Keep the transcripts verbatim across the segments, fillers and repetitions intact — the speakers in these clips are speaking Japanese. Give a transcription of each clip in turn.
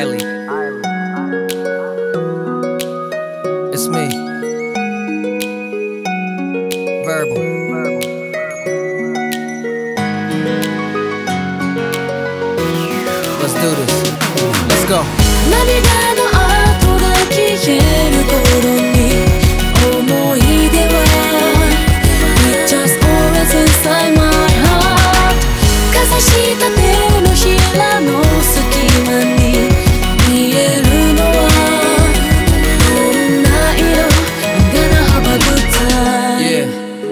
Iley. It's me. Verbal. Let's do this. Let's go. 涙の跡が消える頃に思い出は It just always inside my heart かざした手のひらの隙間に見えるのはどんな色 I'm gonna have a good time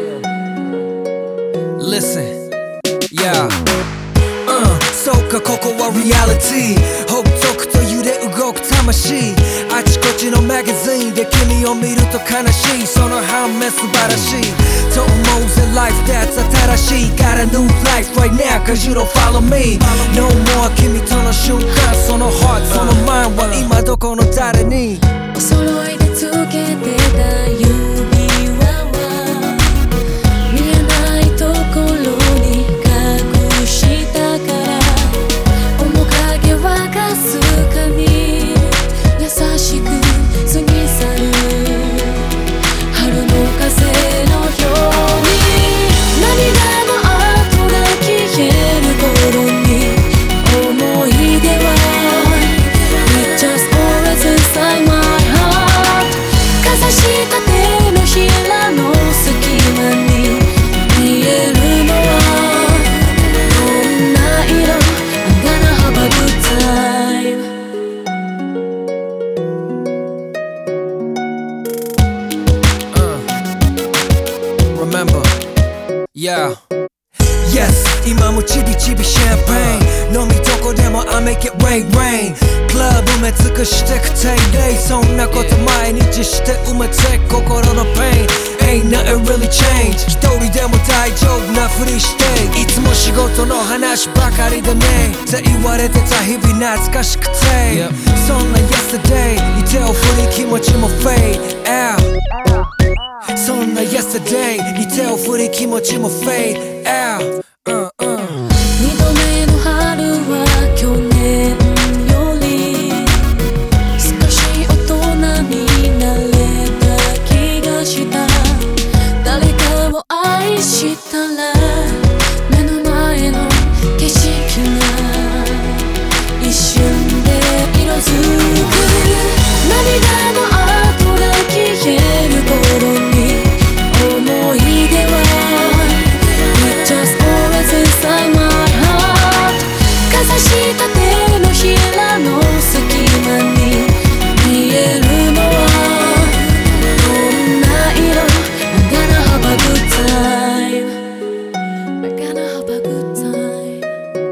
Yeah. Listen. Yeah. Uh, そうかここは reality ほっとくと揺れ動く魂あちこちのマガジンで君を見ると悲しいその反面素晴らしいと思うぜ life that's 新しい Got a new life right now cause you don't follow me No more 君との瞬間その heart その mind は今どこの誰にお揃いでつけてた指輪は見えないところに隠したから面影はかすかに優しく過ぎ去る春の風のように涙の跡が消える頃に思い出は It just always inside my heart かざした手のひらの隙間に見えるのはどんな色 I'm gonna have a good time Remember, yeah. Yes, 今もちびちびシャンペーン飲みどこでも I make it rain rain クラブ埋め尽くしてく定例そんなこと毎日して埋めて心の pain Ain't nothing really change 一人でも大丈夫なふりしていつも仕事の話ばかりだねって言われてた日々懐かしくて、yep. そんな yesterday に手を振り気持ちも fade outそんな yesterday に手を振り気持ちも fade out、uh, uh. 二度目の春は去年より少し大人になれた気がした誰かを愛したら目の前の景色が一瞬で色づく涙の跡が消える頃に思い出は It just always inside my heart かざした手のひらの隙間に見えるのはどんな色 I'm gonna have a good time I'm gonna have a good time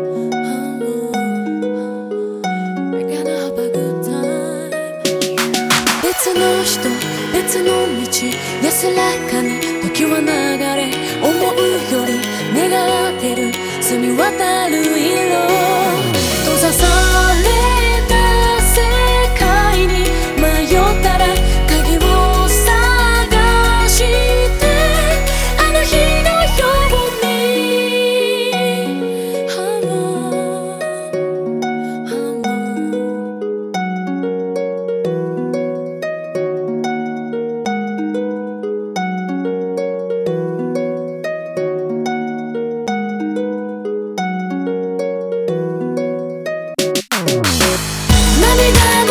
I'm gonna have a good time 別の人別の道安らかに時は流れ思うより願ってる澄み渡る色閉ざされた世界に迷ったら鍵を探してあの日のようにハモハモ涙